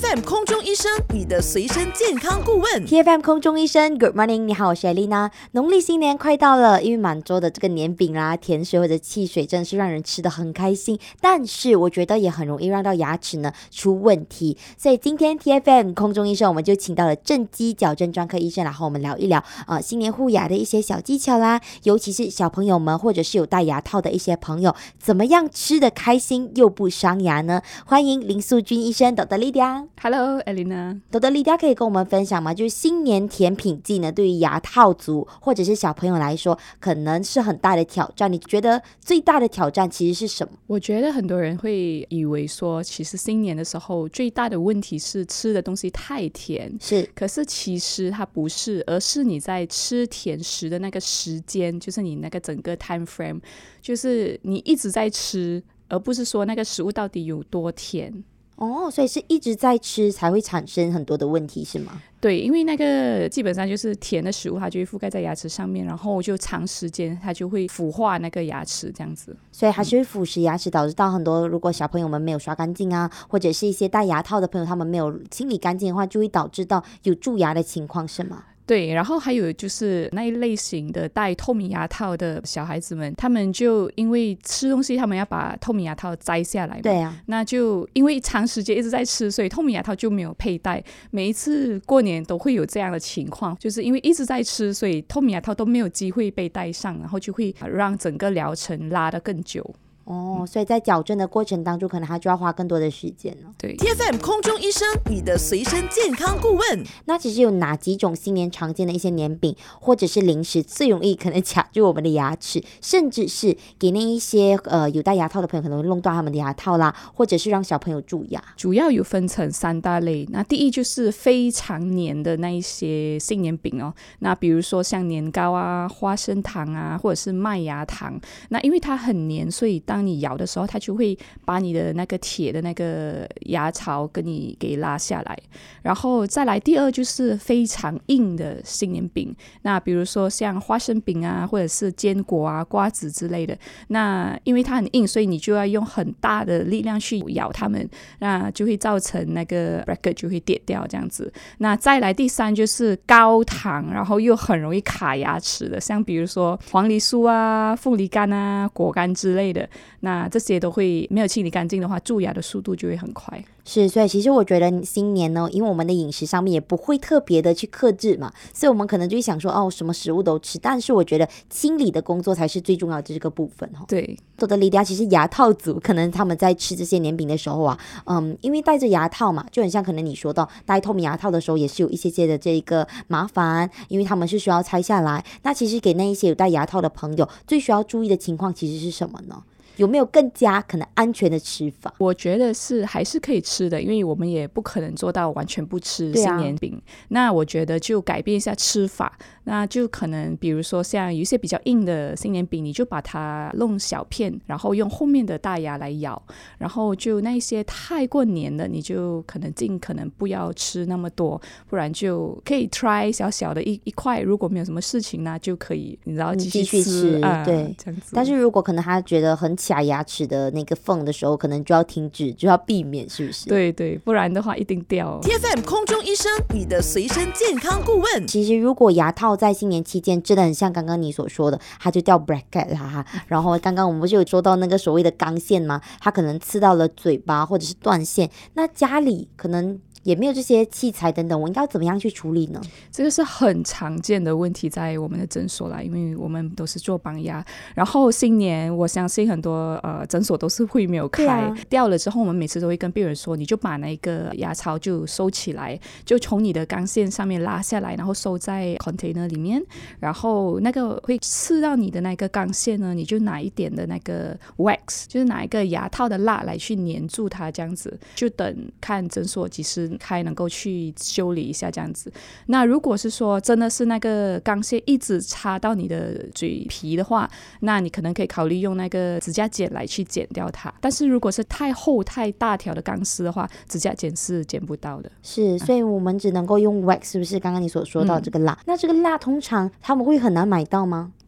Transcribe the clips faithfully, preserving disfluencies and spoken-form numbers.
F M 空中医生，你的随身健康顾问。 T F M 空中医生 Good morning， 你好，我是艾丽娜。农历新年快到了，因为满洲的这个年饼啦、甜水或者汽水真的是让人吃得很开心，但是我觉得也很容易让到牙齿呢出问题。所以今天 T F M 空中医生我们就请到了正畸矫正专科医生来和我们聊一聊呃新年护牙的一些小技巧啦，尤其是小朋友们或者是有戴牙套的一些朋友，怎么样吃得开心又不伤牙呢？欢迎林素君医生 Doctor Lydia。 Hello Elena。 Doctor Lydia 可以跟我们分享吗？就是新年甜品季呢，对于牙套族或者是小朋友来说可能是很大的挑战，你觉得最大的挑战其实是什么？ 我觉得很多人会以为说其实新年的时候最大的问题是吃的东西太甜， 是， 可是其实它不是，而是你在吃甜食的那个时间，就是你那个整个 time frame， 就是你一直在吃，而不是说那个食物到底有多甜。 哦，所以是一直在吃才会产生很多的问题是吗？ 对，因为那个基本上就是甜的食物，它就会覆盖在牙齿上面，然后就长时间它就会腐化那个牙齿这样子， 所以还是会腐蚀牙齿，导致到很多如果小朋友们没有刷干净啊，或者是一些戴牙套的朋友他们没有清理干净的话，就会导致到有蛀牙的情况是吗？ 对，然后还有就是那一类型的戴透明牙套的小孩子们，他们就因为吃东西他们要把透明牙套摘下来嘛， 对啊， 那就因为长时间一直在吃，所以透明牙套就没有佩戴。每一次过年都会有这样的情况，就是因为一直在吃，所以透明牙套都没有机会被戴上，然后就会让整个疗程拉得更久。 哦，所以在矫正的过程当中可能他就要花更多的时间了。 对， T F M 空中医生，你的随身健康顾问。 那其实有哪几种新年常见的一些年饼或者是零食最容易可能卡住我们的牙齿，甚至是给那一些呃有戴牙套的朋友可能会弄断他们的牙套啦，或者是让小朋友蛀牙？ 主要有分成三大类。那第一就是非常黏的那一些新年饼哦，那比如说像年糕啊、花生糖啊，或者是麦芽糖。那因为它很黏，所以当你咬的时候，它就会把你的那个铁的那个牙槽跟你给拉下来。然后再来第二就是非常硬的新年饼，那比如说像花生饼啊，或者是坚果啊、瓜子之类的。那因为它很硬，所以你就要用很大的力量去咬它们，那就会造成那个 bracket 就会跌掉这样子。那再来第三就是高糖，然后又很容易卡牙齿的，像比如说黄梨酥啊、凤梨干啊、果干之类的。那这些都会没有清理干净的话，蛀牙的速度就会很快。 是，所以其实我觉得新年呢，因为我们的饮食上面也不会特别的去克制嘛，所以我们可能就会想说哦，什么食物都吃，但是我觉得清理的工作才是最重要的这个部分哦。 对， 多德利迪亚其实牙套族可能他们在吃这些年饼的时候啊，嗯，因为戴着牙套嘛，就很像可能你说到戴透明牙套的时候也是有一些些的这个麻烦，因为他们是需要拆下来。那其实给那一些有戴牙套的朋友最需要注意的情况其实是什么呢？有没有更加可能安全的吃法？ 我觉得是还是可以吃的，因为我们也不可能做到完全不吃新年饼、啊、那我觉得就改变一下吃法，那就可能比如说像有一些比较硬的新年饼，你就把它弄小片，然后用后面的大牙来咬，然后就那一些太过黏的你就可能尽可能不要吃那么多，不然就可以 try 小小的 一, 一块，如果没有什么事情呢就可以你知道继续 吃, 继续吃、 啊、 对， 这样子。 但是如果可能他觉得很卡牙齿的那个缝的时候，可能就要停止，就要避免，是不是？ 对对，不然的话一定掉。 T F M 空中医生，你的随身健康顾问。 其实如果牙套在新年期间真的很像刚刚你所说的，它就掉 bracket 啦，然后刚刚我们不是有说到那个所谓的钢线吗？它可能刺到了嘴巴或者是断线，那家里可能也没有这些器材等等，我应该要怎么样去处理呢？ 这个是很常见的问题在我们的诊所啦，因为我们都是做绑牙，然后新年我相信很多呃诊所都是会没有开、啊、掉了之后，我们每次都会跟病人说，你就把那个牙槽就收起来，就从你的钢线上面拉下来，然后收在 container 里面，然后那个会刺到你的那个钢线呢，你就拿一点的那个 wax， 就是拿一个牙套的蜡来去粘住它，这样子就等看诊所几时开能够去修理一下这样子。那如果是说真的是那个钢线一直插到你的嘴皮的话，那你可能可以考虑用那个指甲剪来去剪掉它，但是如果是太厚太大条的钢丝的话，指甲剪是剪不到的。 是，所以我们只能够用 wax， 是不是刚刚你所说到这个蜡、嗯、那这个蜡通常他们会很难买到吗？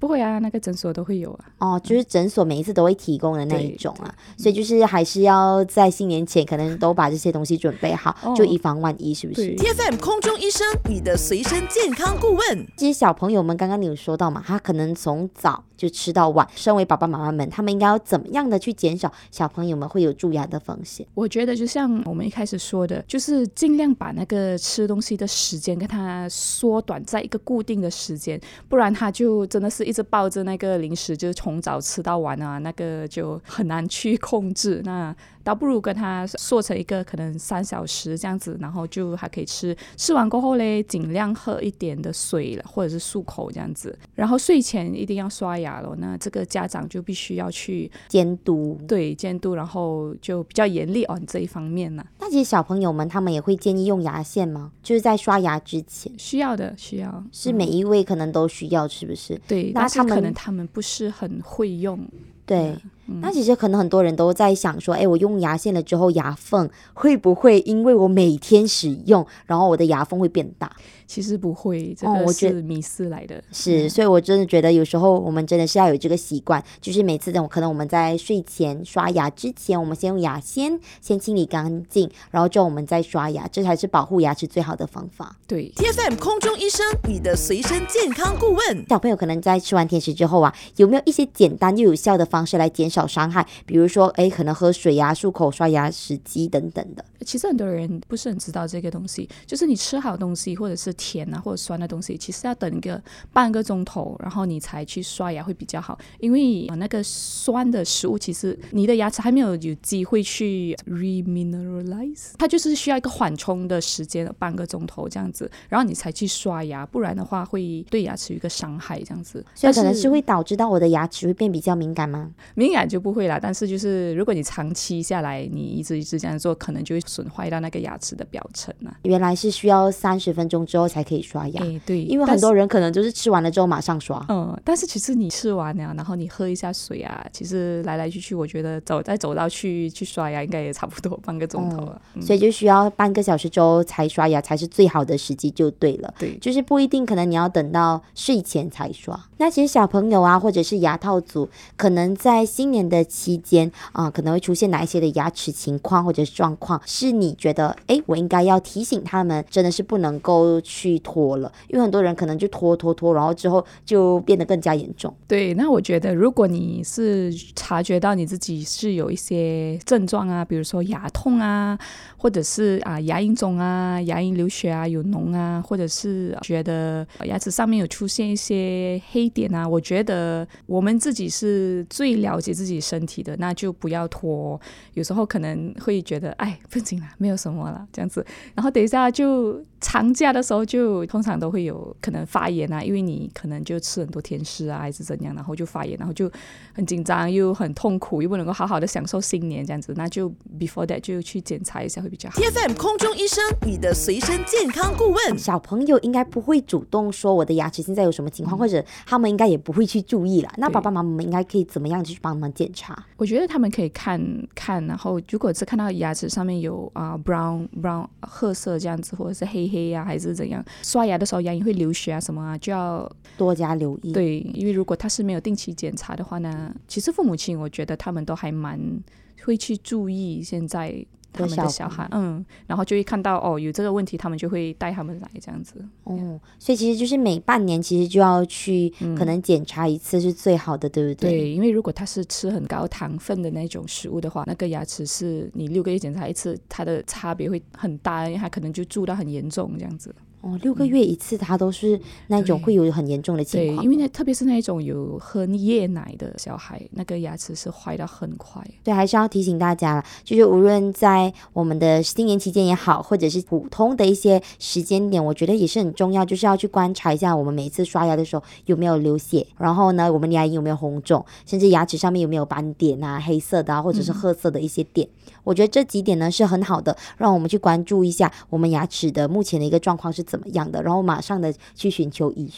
不会啊，那个诊所都会有啊。 哦，就是诊所每一次都会提供的那一种啊，所以就是还是要在新年前可能都把这些东西准备好，哦、就以防万一，是不是 ？T F M 空中医生，你的随身健康顾问。 其实小朋友们刚刚你有说到嘛，他可能从早就吃到晚，身为爸爸妈妈们，他们应该要怎么样的去减少小朋友们会有蛀牙的风险？ 我觉得就像我们一开始说的，就是尽量把那个吃东西的时间跟它缩短在一个固定的时间，不然他就真的是一直抱着那个零食，就是从早吃到晚啊，那个就很难去控制。那倒不如跟他缩成一个可能三小时这样子，然后就还可以吃，吃完过后嘞，尽量喝一点的水或者是漱口这样子。然后睡前一定要刷牙咯，那这个家长就必须要去监督， 对，监督，然后就比较严厉哦这一方面呢。 那其实小朋友们他们也会建议用牙线吗？就是在刷牙之前？ 需要的，需要， 是每一位可能都需要，是不是？ 对，那他们但是可能他们不是很会用。 对、嗯，那其实可能很多人都在想说，哎，我用牙线了之后，牙缝会不会因为我每天使用，然后我的牙缝会变大？ 其实不会，这个是迷思来的。哦、 是，所以我真的觉得有时候我们真的是要有这个习惯，就是每次可能我们在睡前刷牙之前，我们先用牙线先清理干净，然后之后我们再刷牙，这才是保护牙齿最好的方法。 对 ，T F M 空中医生，你的随身健康顾问。 小朋友可能在吃完甜食之后啊，有没有一些简单又有效的方式来减少伤害？比如说，哎，可能喝水啊、漱口、刷牙时机等等的。 其实很多人不是很知道这个东西，就是你吃好东西或者是甜啊或者酸的东西，其实要等一个半个钟头，然后你才去刷牙会比较好。因为那个酸的食物，其实你的牙齿还没有有机会去 remineralize， 它就是需要一个缓冲的时间，半个钟头这样子，然后你才去刷牙，不然的话会对牙齿有一个伤害这样子。 所以可能是会导致到我的牙齿会变比较敏感吗？ 敏感就不会啦，但是就是如果你长期下来，你一直一直这样做，可能就会损坏到那个牙齿的表层啊。 原来是需要三十分钟之后才可以刷牙。 哎，对， 因为很多人可能就是吃完了之后马上刷。 嗯，但是其实你吃完了，然后你喝一下水啊，其实来来去去，我觉得走再走到去去刷牙，应该也差不多半个钟头了、嗯嗯。 所以就需要半个小时之后才刷牙，才是最好的时机，就对了。 对， 就是不一定，可能你要等到睡前才刷。那其实小朋友啊，或者是牙套族，可能在新年的期间啊、呃，可能会出现哪一些的牙齿情况或者是状况，是你觉得，哎，我应该要提醒他们，真的是不能够去拖了，因为很多人可能就拖拖拖，然后之后就变得更加严重。 对，那我觉得如果你是察觉到你自己是有一些症状啊，比如说牙痛啊，或者是啊牙龈肿啊、牙龈流血啊、有脓啊，或者是觉得牙齿上面有出现一些黑点啊，我觉得我们自己是最了解自己身体的，那就不要拖。有时候可能会觉得哎不行啦，没有什么啦这样子，然后等一下就长假的时候就通常都会有可能发炎啊，因为你可能就吃很多甜食啊还是怎样，然后就发炎，然后就很紧张又很痛苦，又不能够好好的享受新年这样子，那就 before that 就去检查一下会比较好。 T F M 空中医生，你的随身健康顾问。 小朋友应该不会主动说我的牙齿现在有什么情况、嗯、或者他们应该也不会去注意啦，那爸爸妈妈们应该可以怎么样去帮他们检查？ 我觉得他们可以看看，然后如果是看到牙齿上面有、uh, brown brown 褐色这样子，或者是黑黑啊还是怎样，刷牙的时候牙龈会流血啊什么啊，就要多加留意。 对，因为如果他是没有定期检查的话呢，其实父母亲我觉得他们都还蛮会去注意现在他们的小孩，嗯，然后就会看到哦有这个问题，他们就会带他们来这样子。 哦，所以其实就是每半年其实就要去可能检查一次是最好的、嗯、对不对？ 对，因为如果他是吃很高糖分的那种食物的话，那个牙齿是你六个月检查一次，它的差别会很大，因为它可能就蛀到很严重这样子。 哦，六个月一次，它都是那种会有很严重的情况。 对，因为那特别是那种有喝夜奶的小孩，那个牙齿是坏到很快。 对，还是要提醒大家啦，就是无论在我们的新年期间也好，或者是普通的一些时间点，我觉得也是很重要，就是要去观察一下我们每次刷牙的时候有没有流血，然后呢，我们牙龈有没有红肿，甚至牙齿上面有没有斑点啊、黑色的啊，或者是褐色的一些点。嗯、我觉得这几点呢是很好的，让我们去关注一下我们牙齿的目前的一个状况是怎么样的，然后马上的去寻求医生。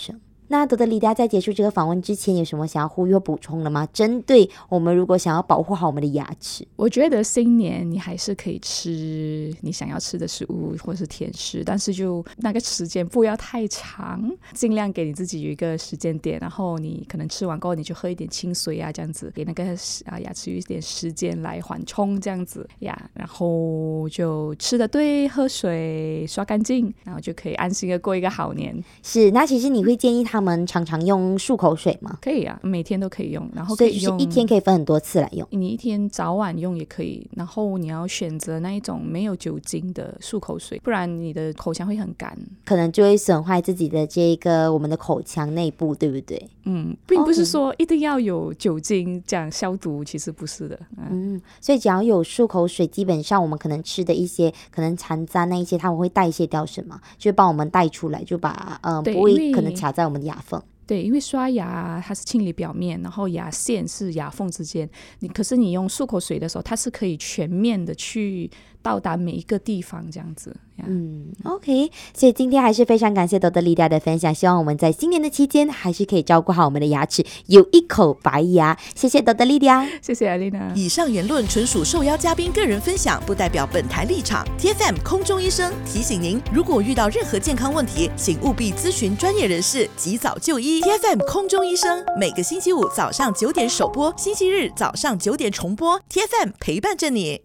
那多德里达在结束这个访问之前有什么想要呼吁或补充的吗？针对我们如果想要保护好我们的牙齿， 我觉得新年你还是可以吃你想要吃的食物或是甜食，但是就那个时间不要太长，尽量给你自己有一个时间点，然后你可能吃完过后你就喝一点清水啊，这样子给那个、啊、牙齿有一点时间来缓冲这样子呀，然后就吃得对，喝水，刷干净，然后就可以安心的过一个好年。 是，那其实你会建议他们常常用漱口水吗？ 可以啊，每天都可以用，然后可以用， 所以就是一天可以分很多次来用， 你一天早晚用也可以，然后你要选择那一种没有酒精的漱口水，不然你的口腔会很干， 可能就会损坏自己的这个我们的口腔内部，对不对？ 嗯，并不是说一定要有酒精这样消毒，其实不是的。嗯, 嗯，所以只要有漱口水，基本上我们可能吃的一些可能残渣那一些，他们会代谢掉什么，就帮我们带出来，就把呃不会可能卡在我们的牙缝。 对，因为刷牙它是清理表面，然后牙线是牙缝之间，你可是你用漱口水的时候，它是可以全面的去到达每一个地方这样子。 嗯 OK， 所以今天还是非常感谢多德丽达的分享，希望我们在新年的期间还是可以照顾好我们的牙齿，有一口白牙。谢谢多德丽达， 谢谢艾丽娜。 以上言论纯属受邀嘉宾个人分享，不代表本台立场。 T F M 空中医生提醒您，如果遇到任何健康问题，请务必咨询专业人士，及早就医。 T F M 空中医生每个星期五早上九点首播，星期日早上九点重播。 T F M 陪伴着你。